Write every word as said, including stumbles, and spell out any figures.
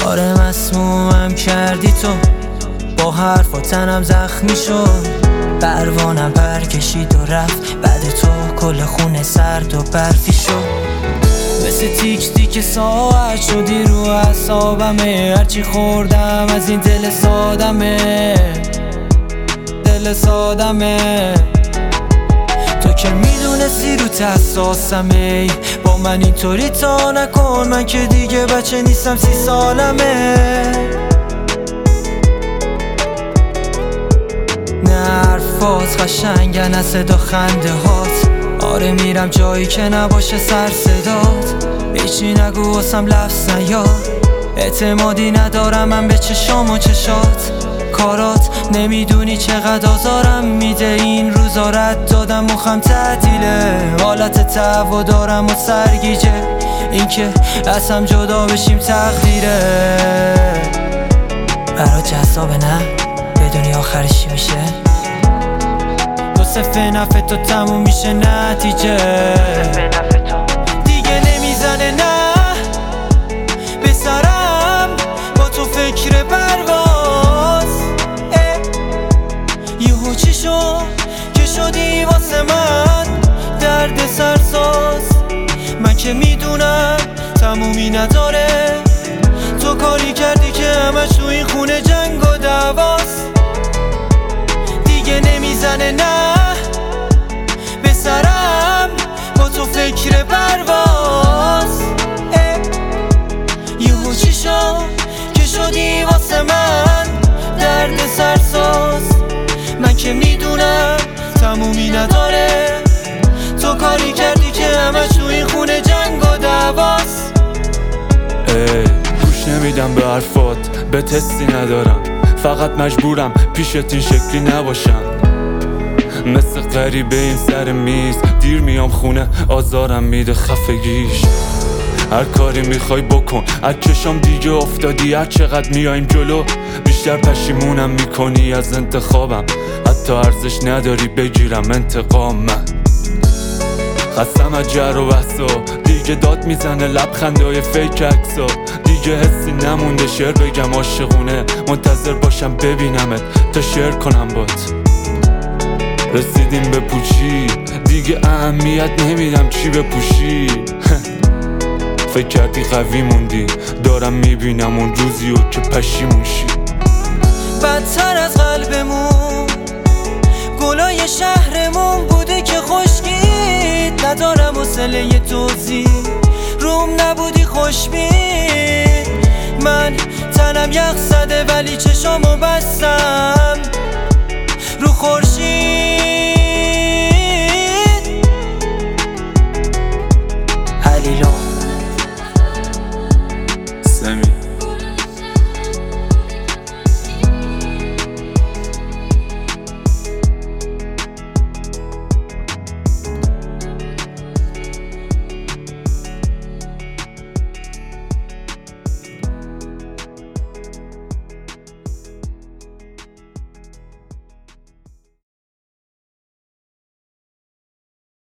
آره مسمومم کردی تو، با حرفا تنم زخمی شد. پروانم پر کشید و رفت، بعد تو کل خونه سرد و برفی شد. مثل تیک تیک ساعت شدی رو اعصابمه، هرچی خوردم از این دل سادمه، دل سادمه. تو که میدونستی رو حساسمه، با من اینطوری تا نکن، من که دیگه بچه نیستم، سی سالمه. نه حرفات قشنگن از صدا خنده هات، آره میرم جایی که نباشه سر صدات. هیچی نگو واسم لفظ نیاد، اعتمادی ندارم من به چشام و چشات. کارات نمیدونی چقدر آزارم میده، این روزا رد دادم مخم تعطیله، حالت تهوع دارم و سرگیجه، این که از هم جدا بشیم تقدیره. برات جذابه نه بدونی آخرش چی میشه؟ دو صفحه نفع تو تموم میشه نتیجه، دیگه نمیزنه نه به سرم با تو فکر پرواز. یهو چی شد که شدی واسه من درد سرساز؟ من که میدونم تمومی نداره، تو کاری کردی که همش تو این خونه جنگ و دعواست. دیگه نمیزنه نه به سرم با تو فکر پرواز. یهو چی شد که شدی واسه من درد سرساز؟ من که میدونم تمومی نداره، تو کاری کردی که همش تو این خونه جنگ و دعواست. ای گوش نمیدم به حرفات، به تستی ندارم، فقط مجبورم پیشت این شکلی نباشم. مثل غریبه این سر میز دیر میام خونه، آزارم میده خفگیش. هر کاری میخوای بکن، از چشام دیگه افتادی، هر چقدر میایم جلو بیشتر پشیمونم میکنی از انتخابم. حتی ارزش نداری بگیرم انتقام، من خستم از جر و بحثا، دیگه داد میزنه لبخندای فیک عکسا. دیگه حسی نمونده شعر بگم عاشقونه، منتظر باشم ببینمت تا شعر کنم بات. رسیدیم به پوچی، دیگه اهمیت نمیدم چی بپوشی. فکر کردی قوی موندی، دارم میبینم اون روزیو که پشیمون شی. بدتر از قلبمون گلای شهرمون بوده که خشکید، ندارم حوصله توضیح، روم نبودی خوشبین. من تنم یخ زده ولی چشامو بستم رو خورشید.